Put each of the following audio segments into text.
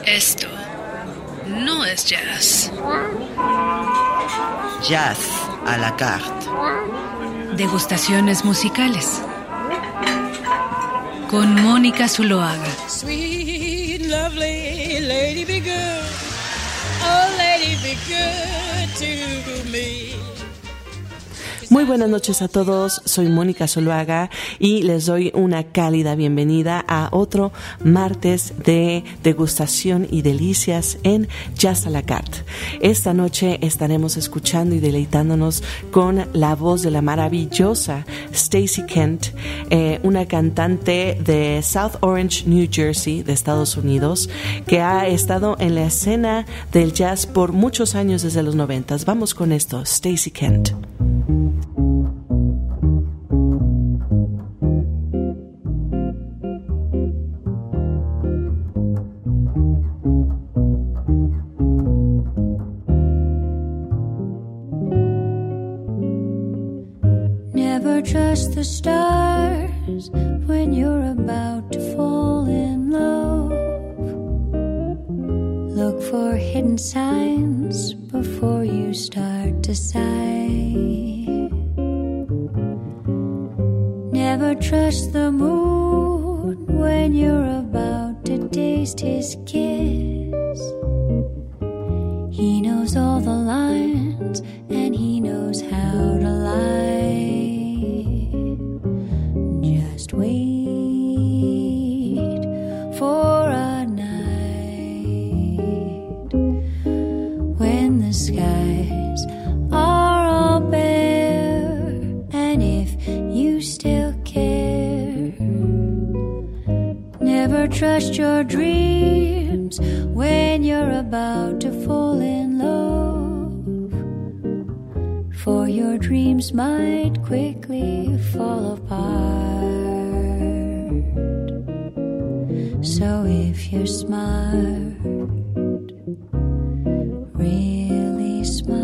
Esto no es jazz. Jazz à la carte. Degustaciones musicales. Con Mónica Zuloaga. Sweet, lovely lady, be good. Oh, lady, be good to me. Muy buenas noches a todos, soy Mónica Zuloaga y les doy una cálida bienvenida a otro martes de degustación y delicias en Jazz à la carte. Esta noche estaremos escuchando y deleitándonos con la voz de la maravillosa Stacey Kent, una cantante de South Orange, New Jersey, de Estados Unidos, que ha estado en la escena del jazz por muchos años desde los 90. Vamos con esto, Stacey Kent. Never trust the stars when you're about to fall in love. Look for hidden signs before you start to sigh. Never trust the moon when you're about to taste his kiss. He knows all the lines and he knows how to lie. Just wait for a night when the skies are all bare, and if you still care, never trust your dreams when you're about to fall in love, for your dreams might quickly fall apart. So if you're smart, really smart,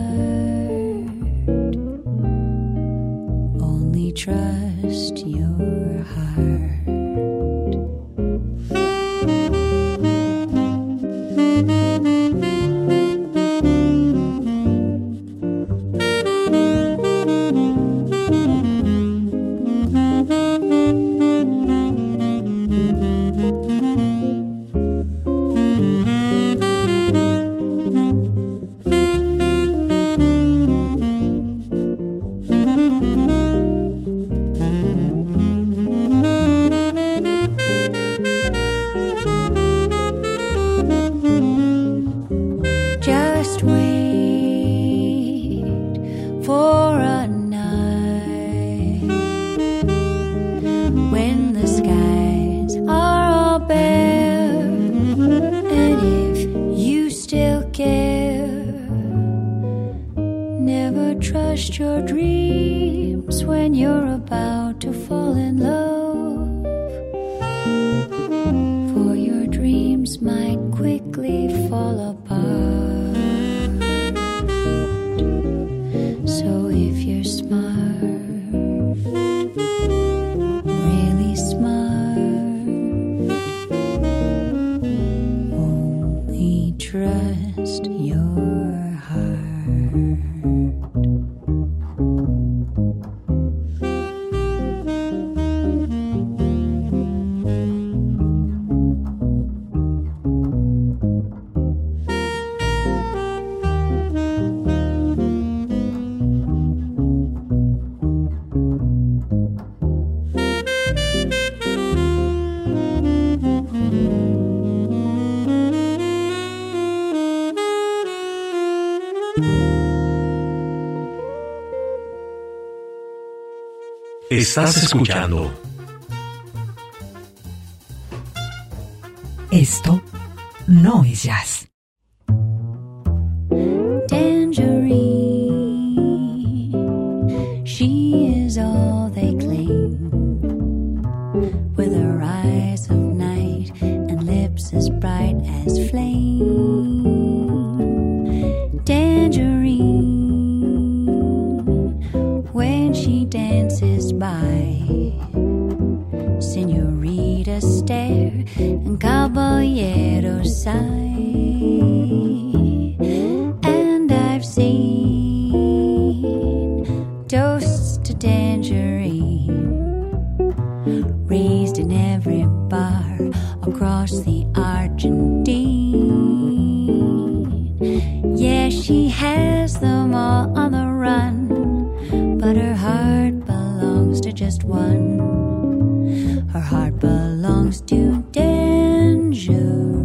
only trust your heart. Estás escuchando. Esto no es jazz. Tangerine, she is all they claim, with her eyes of night and lips as bright as flame. Tangerine, when she dances by, Senorita stares and caballeros sigh. And I've seen toasts to tangerine raised in every bar across the Argentine. Yeah, she has them all on the run, but her heart belongs to just one. Her heart belongs to Tangerine.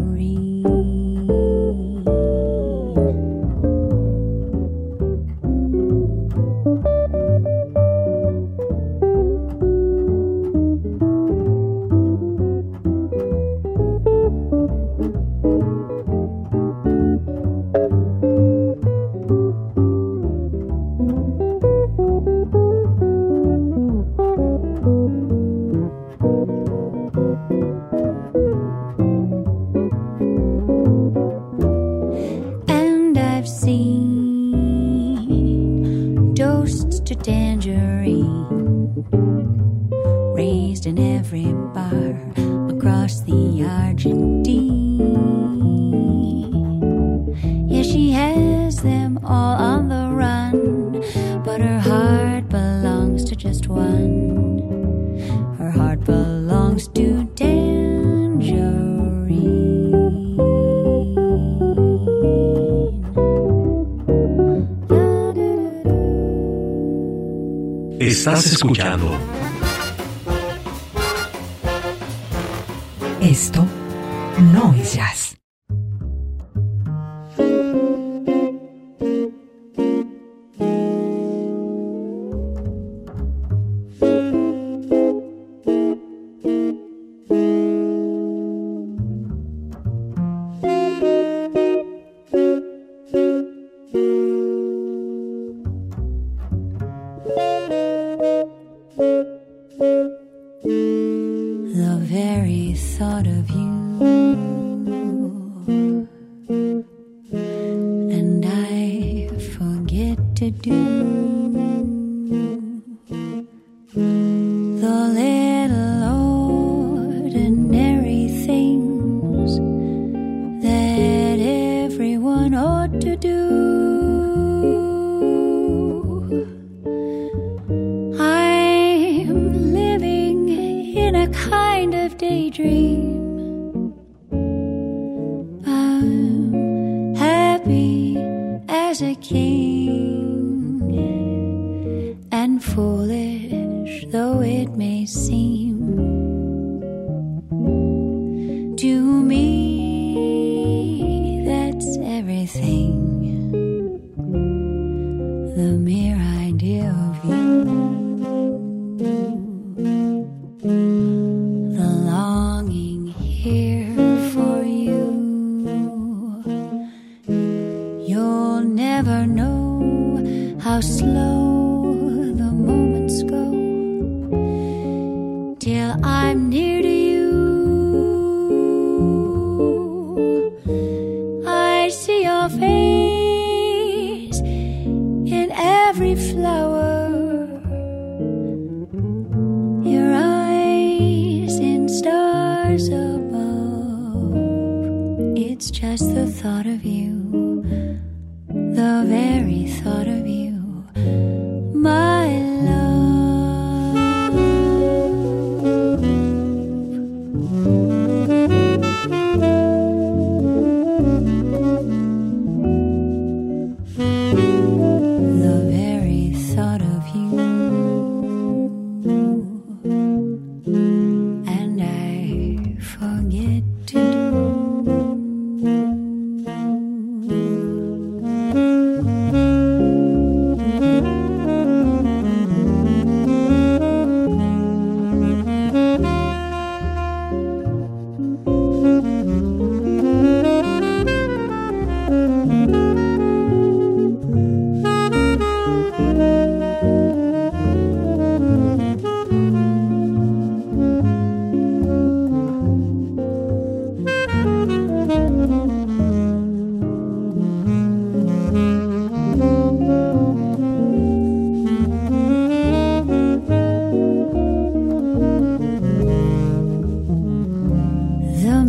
Estás escuchando. Esto no es jazz.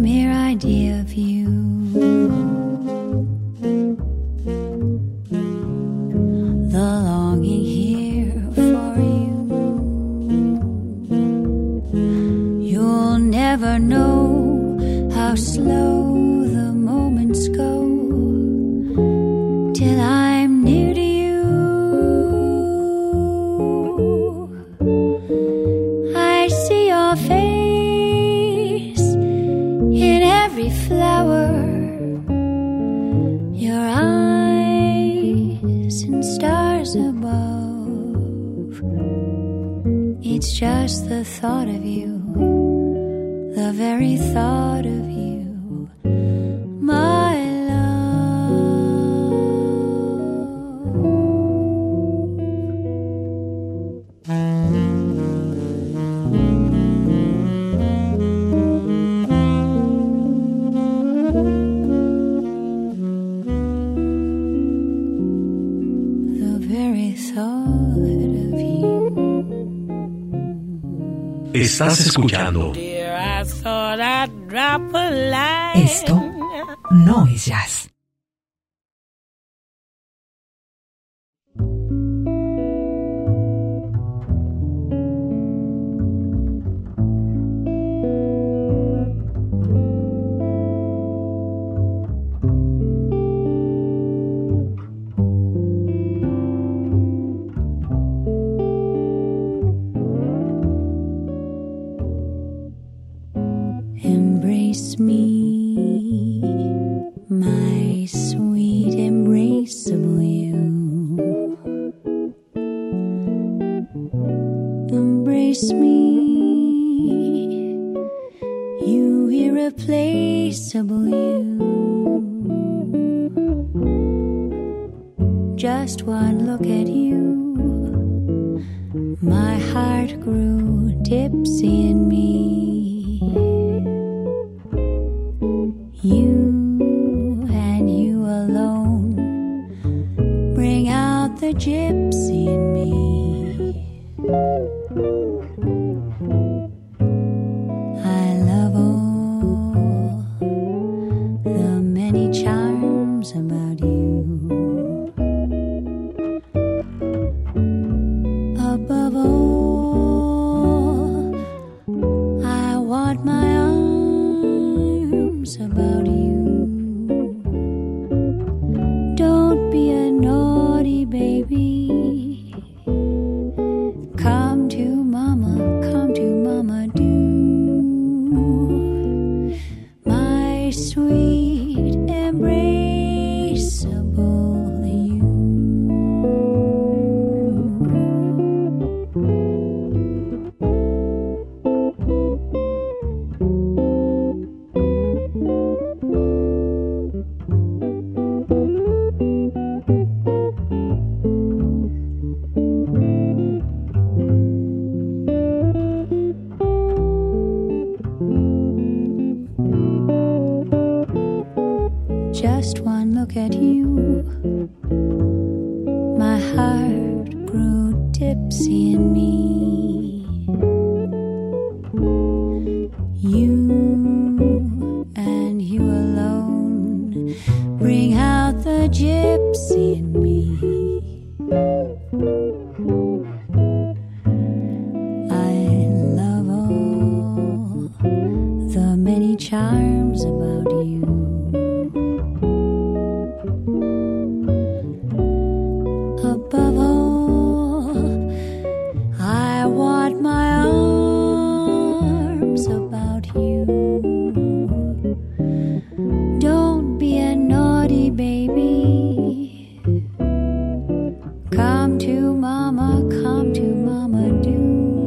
mere idea of you. The longing here for you. You'll never know how slow the moments go till I'm near to you. I see your face in every flower, your eyes and stars above. It's just the thought of you, the very thought of you, my Estás escuchando. Esto no es jazz. Embrace me, my sweet embraceable you. Embrace me, you irreplaceable you. Just one look at you, my heart grew tipsy in me. You and you alone bring out the gypsy in me. I love all the many charms about you. Above all, I want my arms about you. Don't be a naughty baby. Come to mama do. My sweet embraceable you. Just one look at you, my heart grew tipsy in me. You and you alone bring out the gypsy in me. I love all the many charms about you. Above all, I want my arms about you. Don't be a naughty baby. Come to mama do.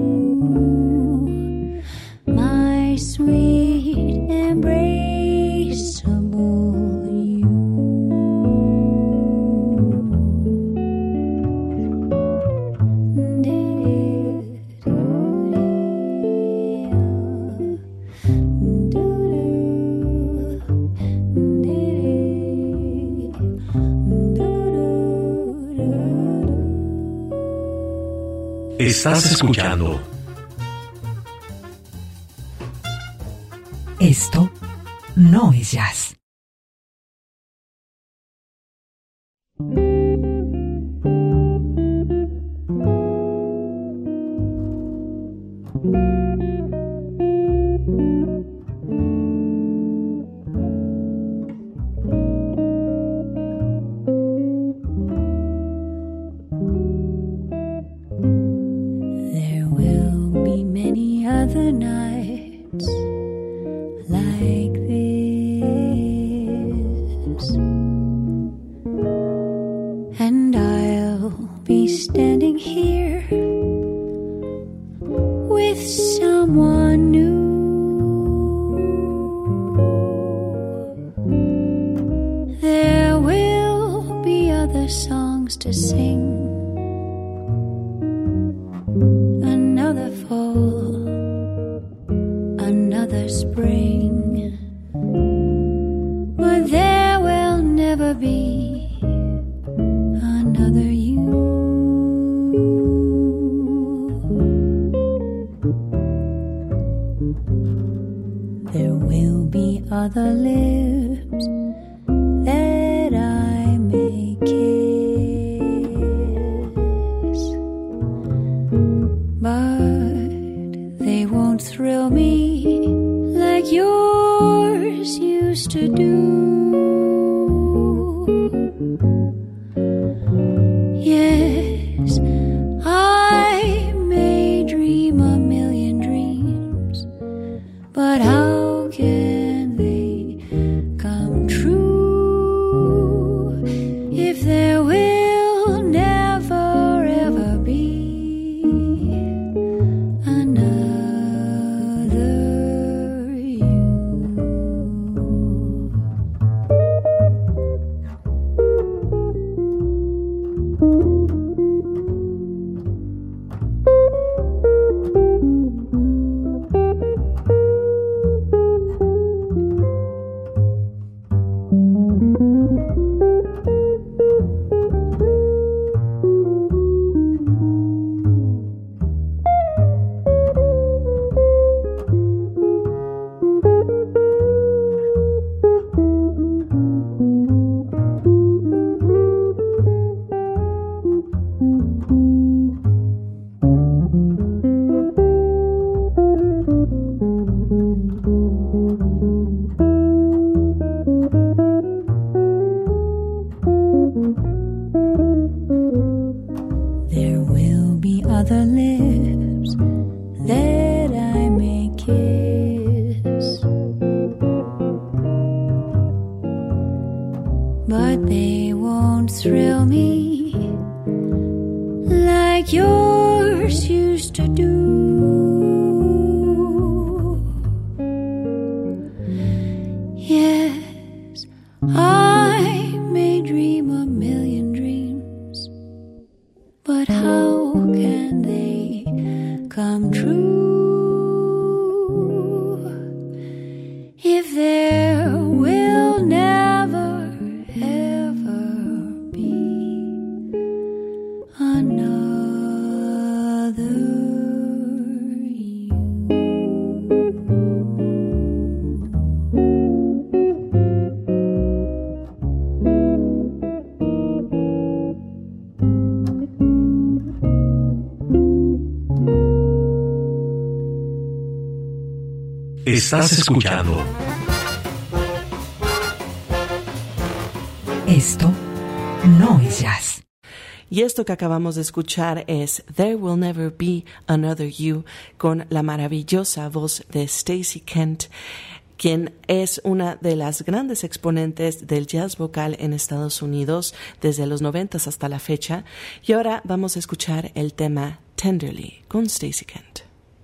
My sweet embraceable you. Estás escuchando. Esto no es jazz. There will be many other nights like this, and I'll be standing here with someone new. There will be other songs to sing, another fall, another spring, but there will never be another you. There will be other lips that I may kiss, but they won't thrill me like yours used to do. Yes, I may dream a million dreams, but how can they come true if there will never ever be another you? There will be other lips that I may kiss, but they won't thrill me like yours used to do. Yes, I may dream a million dreams, but how can they come true if there will never ever be another you? Estás escuchando. Esto no es jazz. Y esto que acabamos de escuchar es There Will Never Be Another You, con la maravillosa voz de Stacey Kent, quien es una de las grandes exponentes del jazz vocal en Estados Unidos desde los 90s hasta la fecha. Y ahora vamos a escuchar el tema Tenderly con Stacey Kent.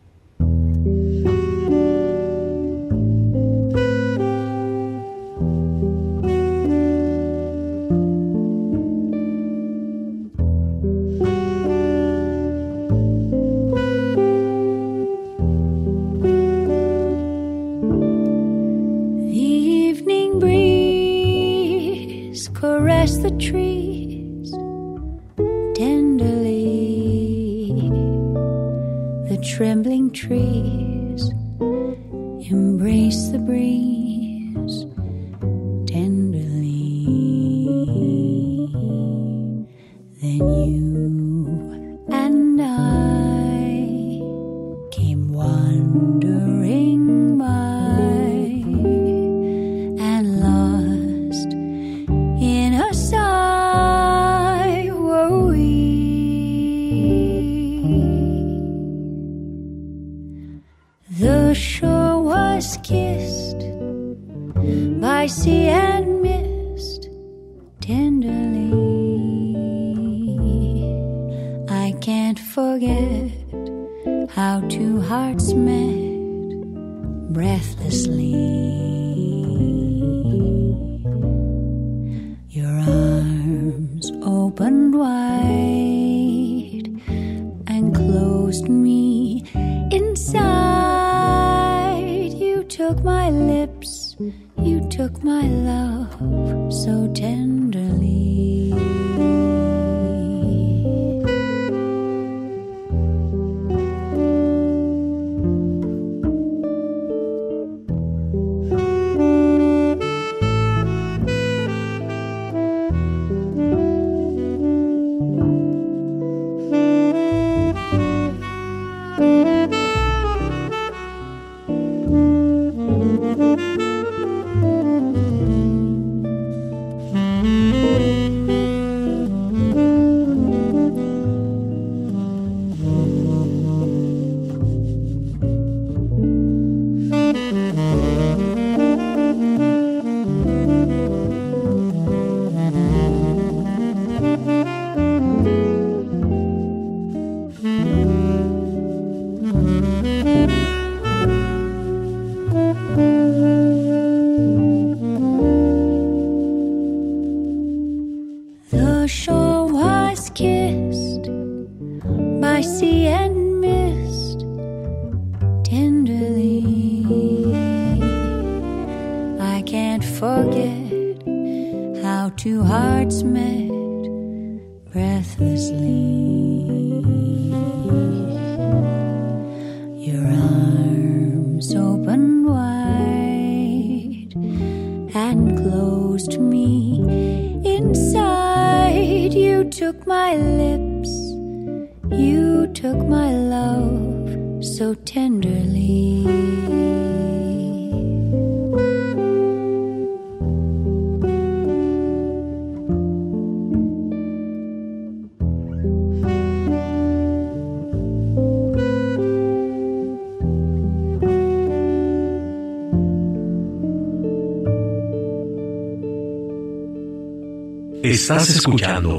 Caress the trees tenderly, the trembling trees embrace the breeze. by sea and mist tenderly. I can't forget how two hearts met breathlessly. Your arms opened wide and closed me inside. You took my lips, you took my love so tenderly. The shore was kissed by sea and mist tenderly. I can't forget how two hearts met breathlessly. Your arms opened wide and closed me inside. You took my lips, you took my love so tenderly. Estás escuchando.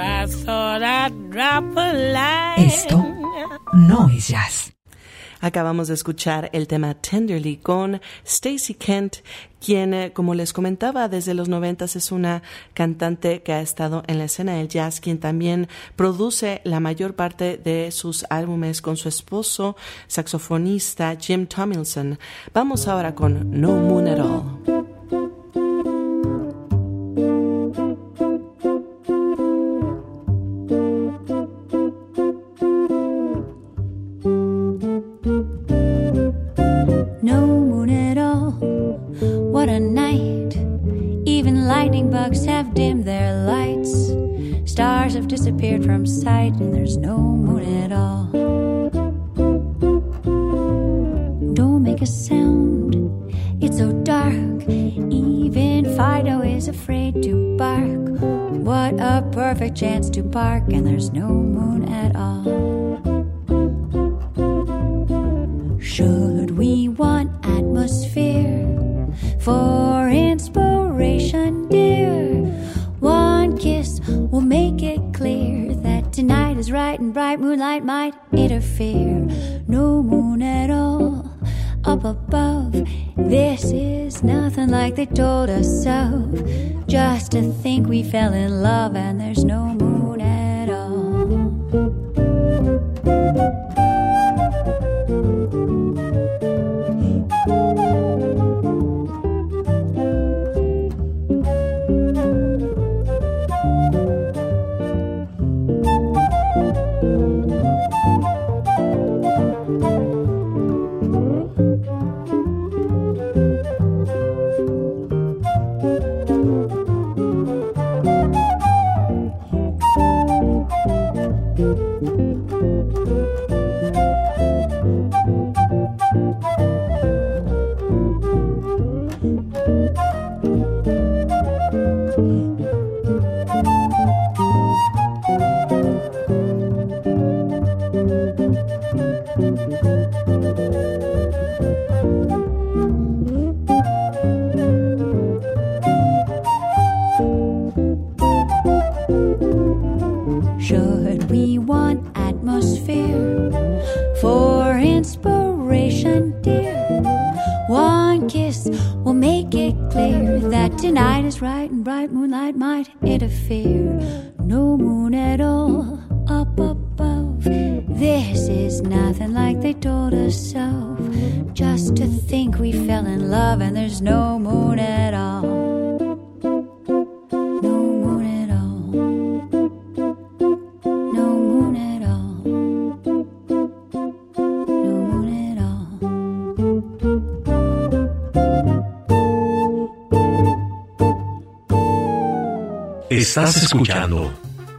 Esto no es jazz. Acabamos de escuchar el tema Tenderly con Stacey Kent, quien, como les comentaba, desde los 90s es una cantante que ha estado en la escena del jazz, quien también produce la mayor parte de sus álbumes con su esposo, saxofonista Jim Tomlinson. Vamos ahora con No Moon at All. Bugs have dimmed their lights. Stars have disappeared from sight, and there's no moon at all. Don't make a sound, it's so dark. Even Fido is afraid to bark. What a perfect chance to bark, and there's no moon at all. Should we want atmosphere for inspiration, dear? One kiss will make it clear that tonight is right and bright moonlight might interfere. No moon at all up above. This is nothing like they told us of. Just to think we fell in love and there's no moon at all. make it clear that tonight is right and bright moonlight might interfere. No moon at all up above. This is nothing like they told us of. Just to think we fell in love and there's no moon at all. Estás escuchando.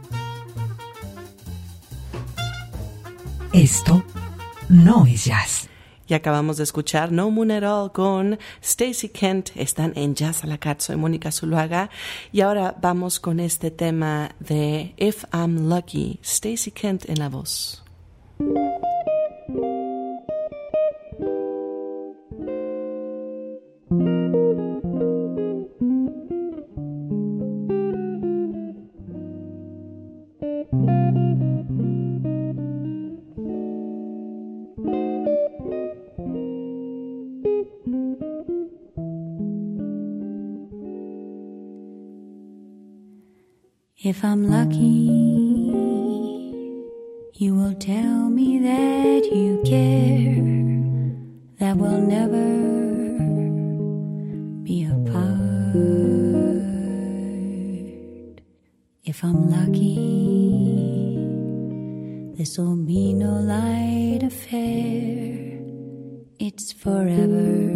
Esto no es jazz. Y acabamos de escuchar No Moon at All con Stacey Kent. Están en Jazz a la Carte. Soy Mónica Zuluaga. Y ahora vamos con este tema de If I'm Lucky. Stacey Kent en la voz. If I'm lucky, you will tell me that you care, that we'll never be apart. If I'm lucky, this'll be no light affair. It's forever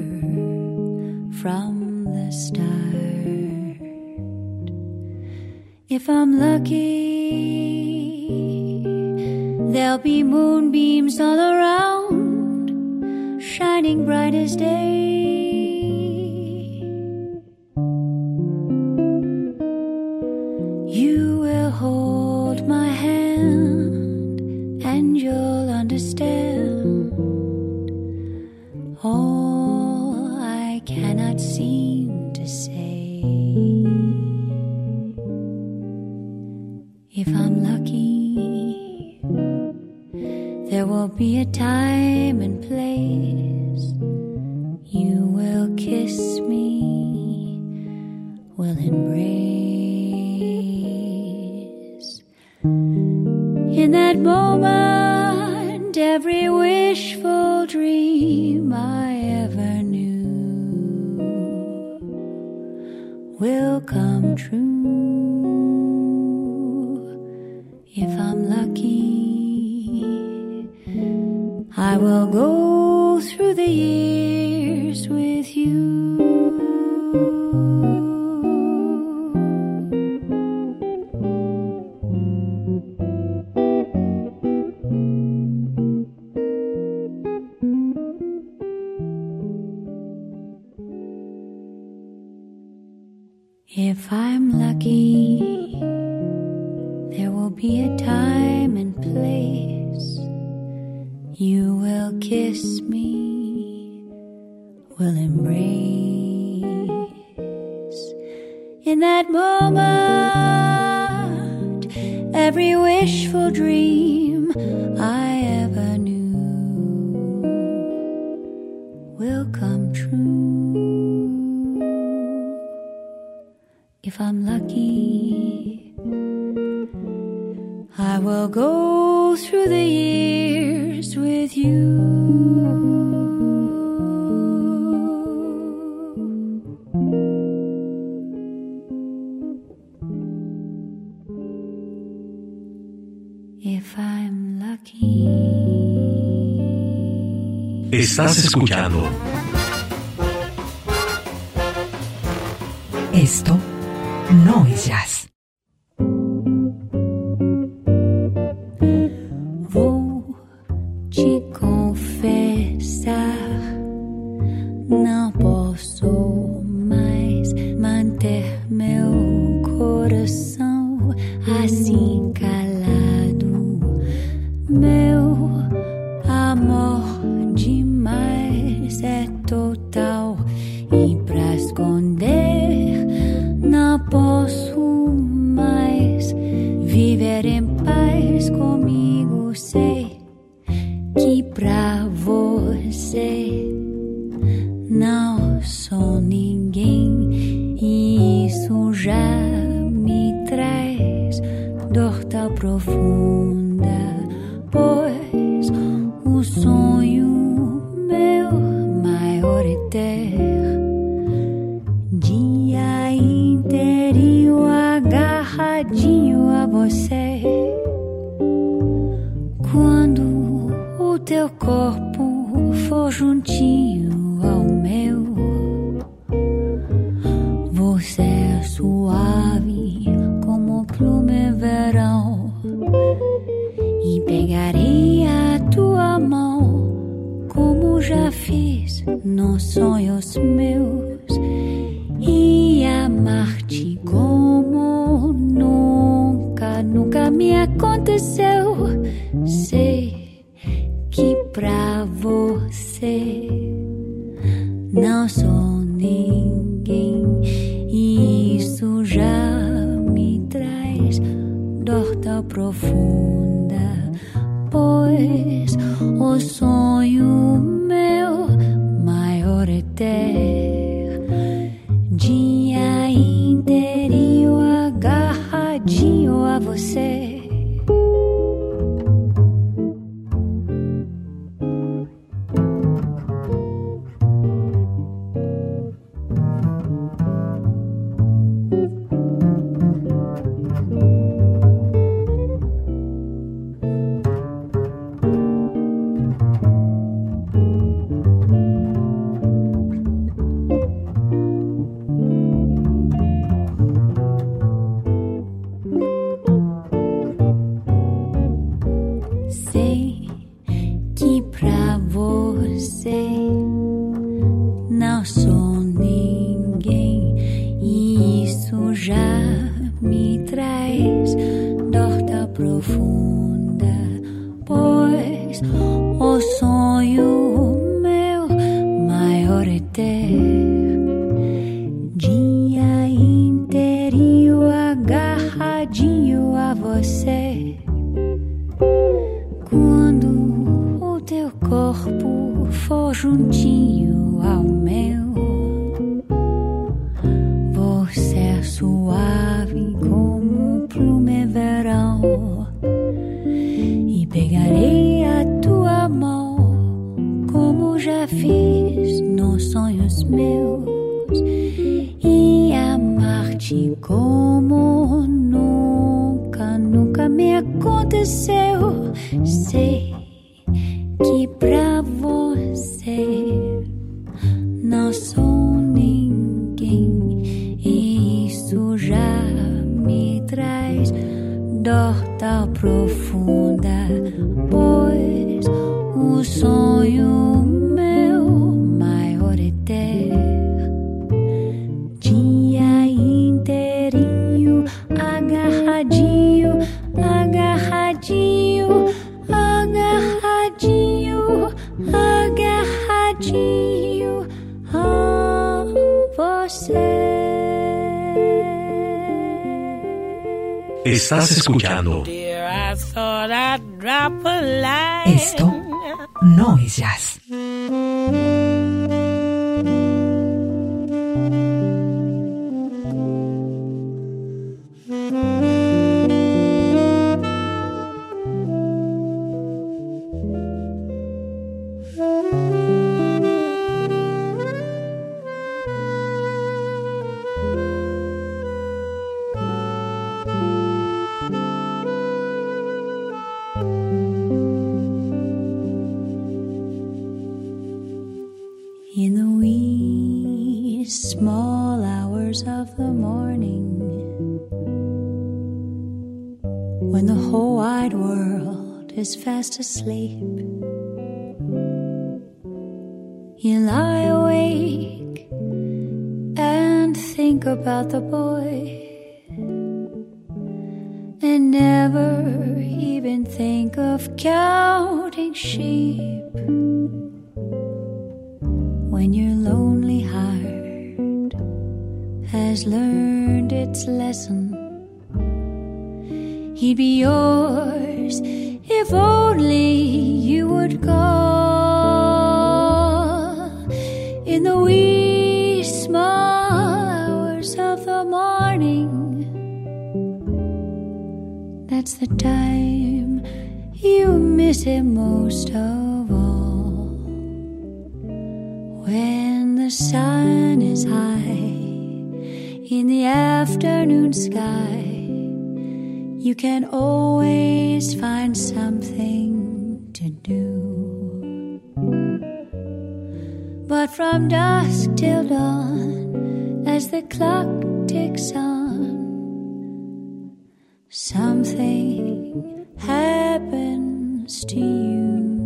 from the start. If I'm lucky, there'll be moonbeams all around, shining bright as day. You will hold my hand and you'll understand all I cannot seem to say. If I'm lucky, there will be a time and place. You will kiss me, will embrace. In that moment, every wishful dream I ever knew will come true. If I'm lucky, I will go through the years with you. If I'm lucky, there will be a time and place. You will kiss me, will embrace. In that moment, every wishful dream I ever knew will come true. If I'm lucky, I will go through the years with you. If I'm lucky. Estás escuchando. Esto no es jazz. Vou te confessar, não posso mais manter meu coração assim calado. Meu amor demais é total e pra esconder não posso Dia inteirinho agarradinho a você. Quando o teu corpo for juntinho ao meu, você é suave como primeverão, e pegarei a tua mão como já fiz nos sonhos meus, e amar-te como nunca, nunca me aconteceu. Sei que pra você não sou ninguém, e isso já me traz dor tão profunda, pois o sonho meu maior é ter dia inteirinho agarradinho a você. Sei que pra você não sou ninguém, e isso já me traz dor tão profunda, pois o sonho meu maior é ter dia inteirinho agarradinho a você. Quando o teu corpo for juntinho ao meu, você é suave como primeverão, e pegarei a tua mão como já fiz nos sonhos meus, e amar-te como nunca, nunca me aconteceu. Sei que pra você não sou ninguém, e isso já me traz dor tão profunda, pois o sonho meu maior é ter dia inteirinho agarradinho, agarradinho, agarradinho, agarradinho a você. Estás escuchando. Dear, I thought I'd drop a line. Esto no es jazz. In the wee small hours of the morning, when the whole wide world is fast asleep, you lie awake and think about the boy, and never even think of counting sheep. When your lonely heart has learned its lesson, he'd be yours if only you would go. In the wee small hours of the morning, that's the time you miss him most of all. When the sun is high in the afternoon sky, you can always find something to do. But from dusk till dawn, as the clock ticks on, something happens to you.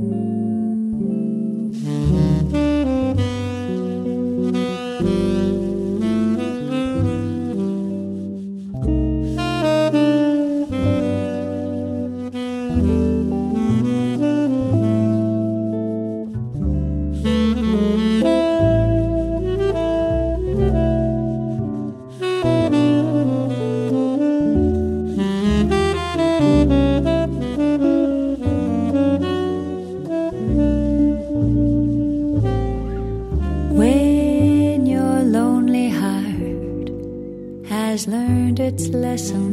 Learned its lesson,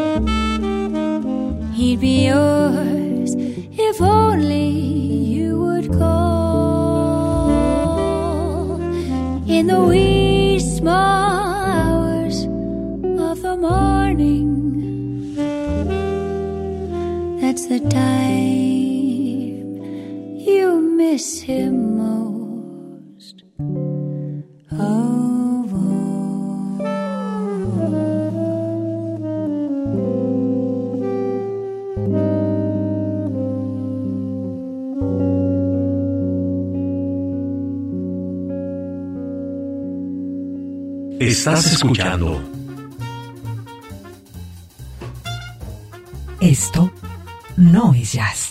he'd be yours if only you would call in the wee small hours of the morning. That's the time you miss him most. Oh, Estás escuchando. Esto no es jazz.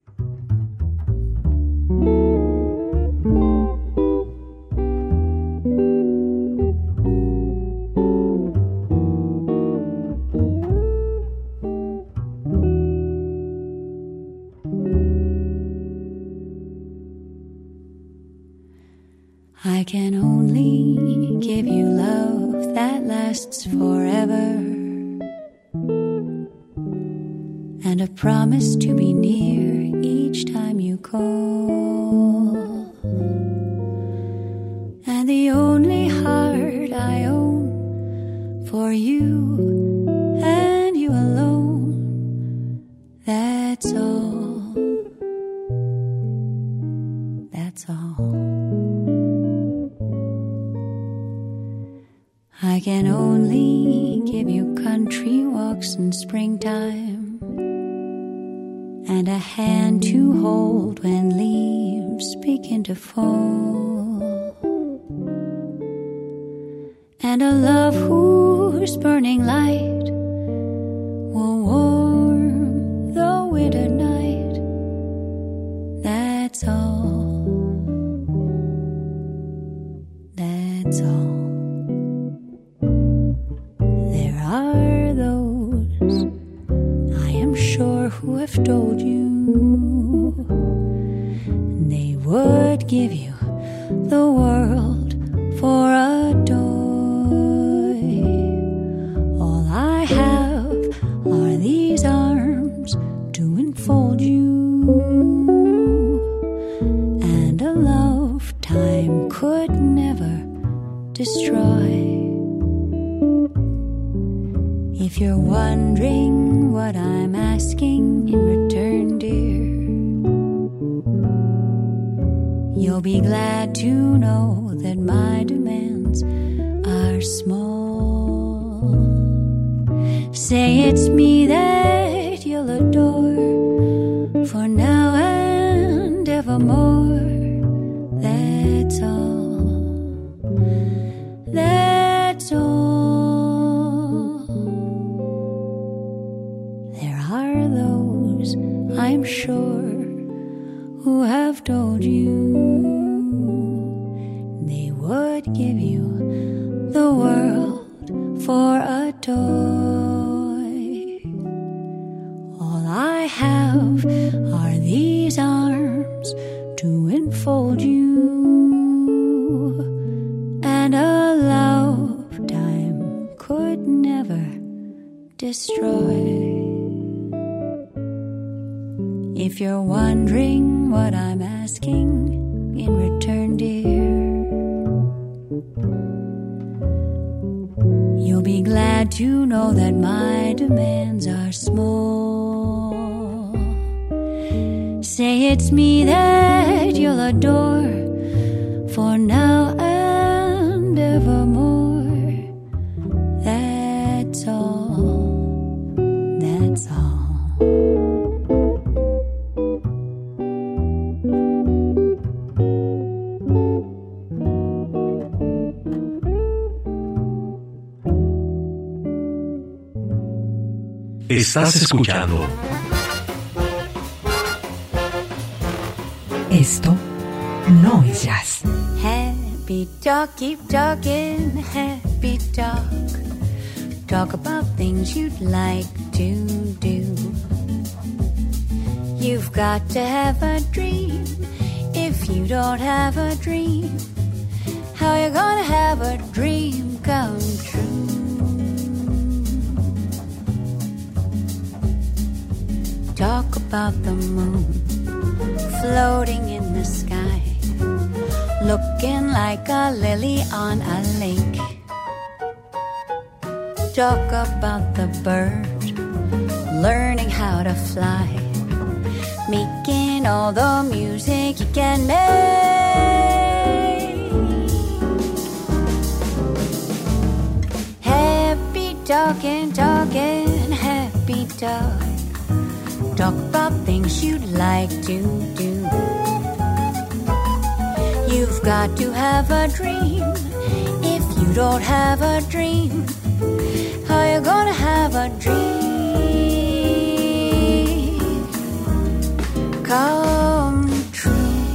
I can only give you love that lasts forever, and a promise to be near each time you call. And the only heart I own for you and you alone, that's all. That's all. I can only give you country walks in springtime, and a hand to hold when leaves begin to fall, and a love whose burning light will warm the winter night. That's all. That's all. Are those, I am sure, who have told you they would give you the world for a toy. All I have are these arms to enfold you, and a lifetime could never destroy. If you're wondering what I'm asking in return, dear, you'll be glad to know that my demands are small. Say it's me that you'll adore for now and evermore. That's all. That's all. I'm sure, who have told you they would give you the world for a toy. All I have are these arms to enfold you, and a lifetime could never destroy. If you're wondering what I'm asking in return, dear, be glad to know that my demands are small. Say it's me that you'll adore for now and evermore. That's all, that's all. Estás escuchando. Esto no es jazz. Happy talk, keep talking, happy talk. Talk about things you'd like to do. You've got to have a dream. If you don't have a dream, how you gonna have a dream come true? Talk about the moon floating in the sky, looking like a lily on a lake. Talk about the bird learning how to fly, making all the music you can make. Happy talking, talking, happy talk. Talk about things you'd like to do. You've got to have a dream. If you don't have a dream, how you gonna have a dream come true?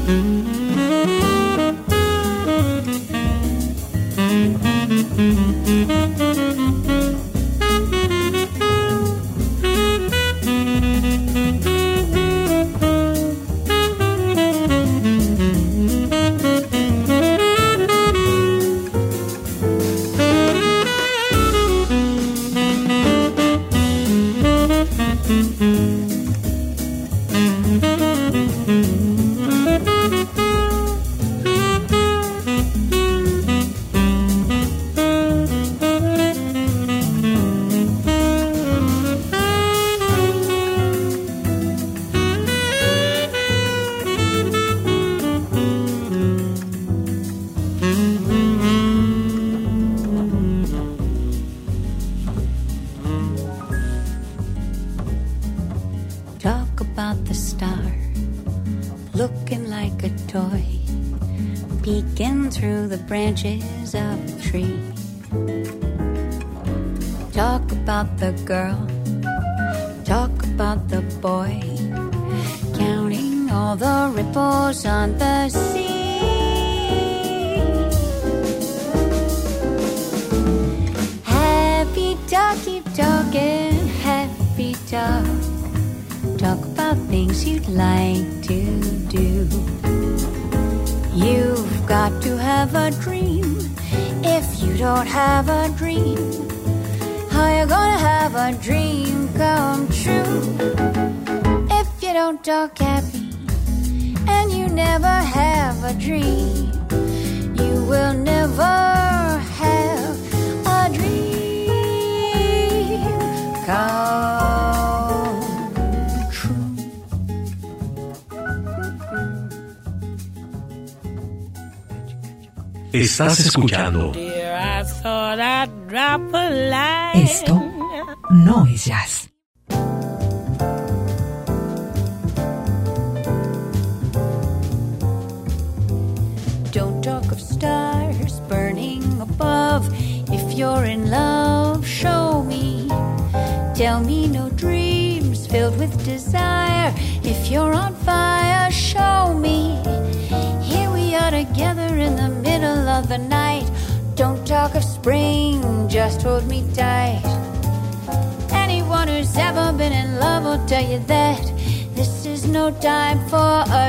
Talk about the star looking like a toy, peeking through the branches of a tree. Talk about the girl, talk about the boy, counting all the ripples on the sea. Happy talk, keep talking, happy talk. Talk about things you'd like to do. You've got to have a dream. If you don't have a dream, how you gonna have a dream come true? If you don't talk happy and you never have a dream, you will never have a dream come. Estás escuchando. Dear, I thought I'd drop a line. Esto no es jazz. Don't talk of stars burning above. If you're in love, show me. Tell me no dreams filled with desire. If you're on fire, show me. Here we are together in the middle of the night. Don't talk of spring, just hold me tight. Anyone who's ever been in love will tell you that this is no time for a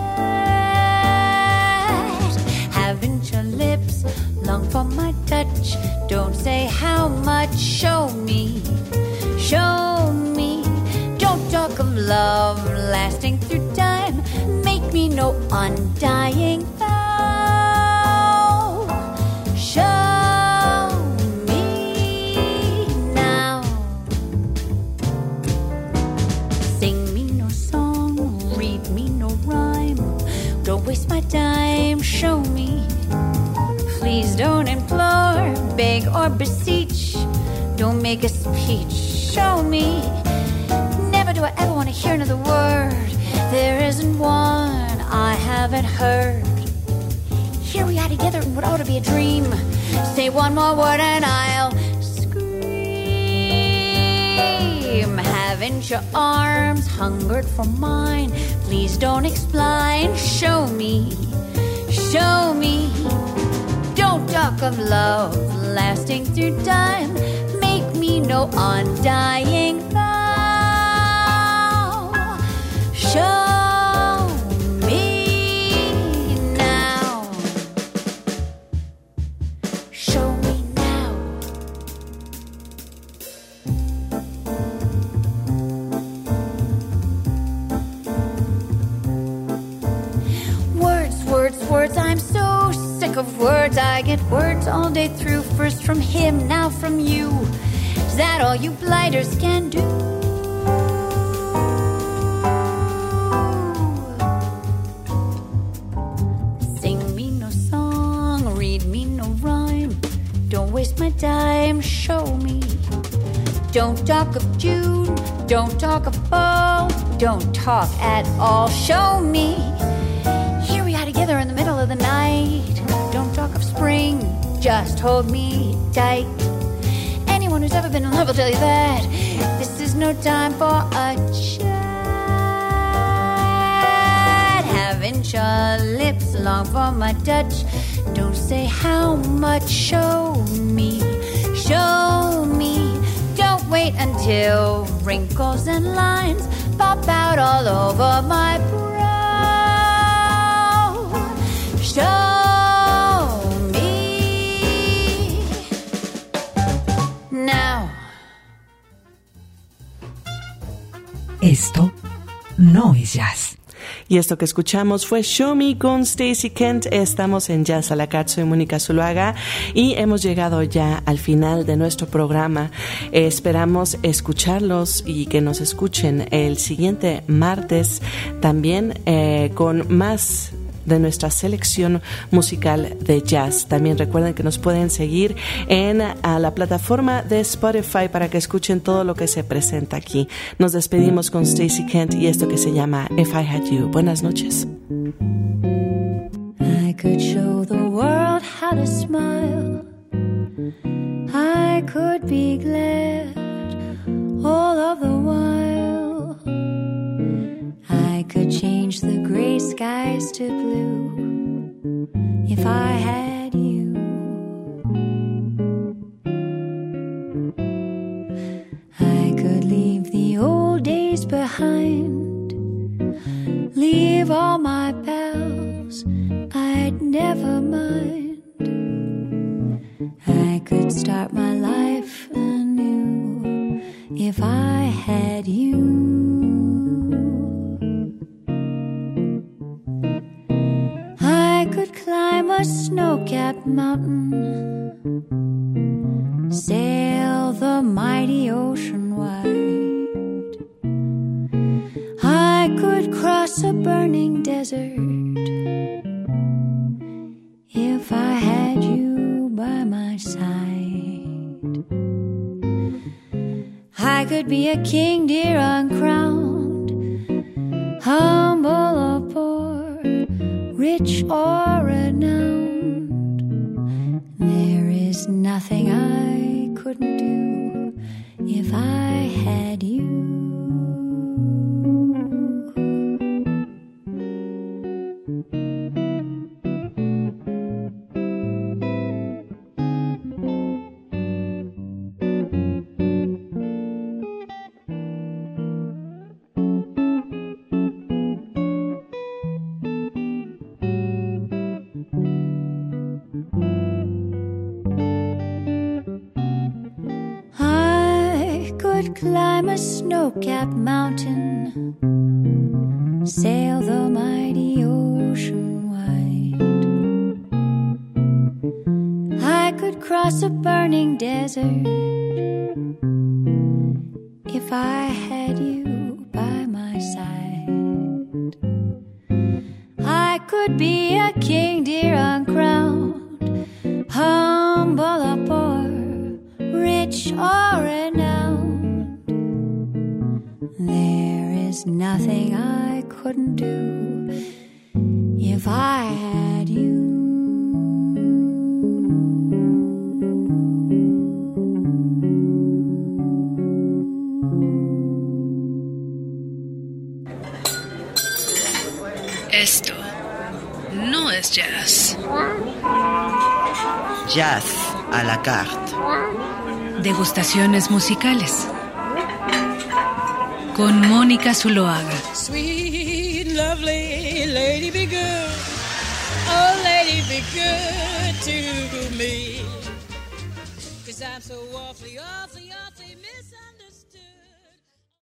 chat. Haven't your lips long for my touch? Don't say how much, show me, show me. Don't talk of love lasting through time. Make me no undying vow. Show me. or beseech. Don't make a speech, show me. Never do I ever want to hear another word. There isn't one I haven't heard. Here we are together in what ought to be a dream. Say one more word and I'll scream. Haven't your arms hungered for mine? Please don't explain. Show me, show me. Don't talk of love lasting through time. Make me no undying vow. Show me now. Show me now. Words, words, words, I'm so sick of words. I get words all day through. First from him, now from you. Is that all you blighters can do? Sing me no song, read me no rhyme. Don't waste my time, show me. Don't talk of June, don't talk of fall. Don't talk at all, show me. Here we are together in the middle of the night. Don't talk of spring, just hold me tight. Anyone who's ever been in love will tell you that this is no time for a chat. Haven't your lips long for my touch? Don't say how much, show me, show me. Don't wait until wrinkles and lines pop out all over my brow. Show me now. Esto no es jazz. Y esto que escuchamos fue Show Me con Stacey Kent. Estamos en Jazz a la Carte, soy Mónica Zuluaga y hemos llegado ya al final de nuestro programa. Esperamos escucharlos y que nos escuchen el siguiente martes también con más de nuestra selección musical de jazz. También recuerden que nos pueden seguir en la plataforma de Spotify para que escuchen todo lo que se presenta aquí. Nos despedimos con Stacey Kent y esto que se llama If I Had You. Buenas noches. I could show the world how to smile. I could be glad all of the while. I could change the gray skies to blue if I had you. I could leave the old days behind, leave all my pals, I'd never mind. I could start my life anew if I had you. I could climb a snow-capped mountain, sail the mighty ocean wide. I could cross a burning desert if I had you by my side. I could be a king, dear, uncrowned, humble or poor, rich or renowned. There is nothing I couldn't do if I had you. Climb a snow-capped mountain, sail the mighty ocean wide. I could cross a burning desert if I had you by my side. I could be a king, dear, uncrowned, humble or poor, rich or renowned. There is nothing I couldn't do if I had you. Esto no es jazz. Jazz à la carte. Degustaciones musicales. Con Mónica Zuloaga. Sweet, lovely lady, be good. Oh, lady, be good to me. 'Cause I'm so awfully, awfully,